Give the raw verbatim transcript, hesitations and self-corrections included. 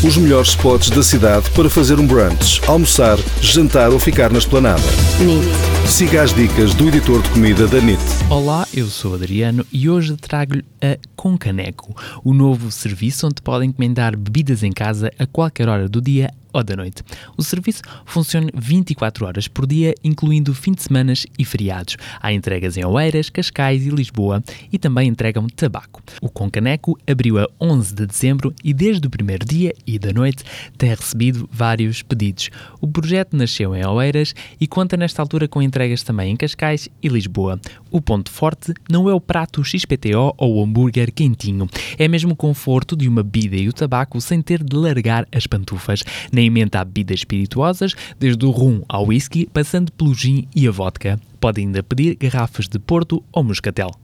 Os melhores spots da cidade para fazer um brunch, almoçar, jantar ou ficar na esplanada. N I T. Siga as dicas do editor de comida da N I T. Olá, eu sou Adriano e hoje trago-lhe a Com Caneco, o novo serviço onde pode encomendar bebidas em casa a qualquer hora do dia ou da noite. O serviço funciona vinte e quatro horas por dia, incluindo fim de semana e feriados. Há entregas em Oeiras, Cascais e Lisboa e também entregam tabaco. O Com Caneco abriu a onze de dezembro e desde o primeiro dia e da noite tem recebido vários pedidos. O projeto nasceu em Oeiras e conta nesta altura com entregas também em Cascais e Lisboa. O ponto forte não é o prato X P T O ou o hambúrguer quentinho, é mesmo o conforto de uma bebida e o tabaco sem ter de largar as pantufas. Nem mente há bebidas espirituosas, desde o rum ao whisky, passando pelo gin e a vodka. Pode ainda pedir garrafas de Porto ou Moscatel.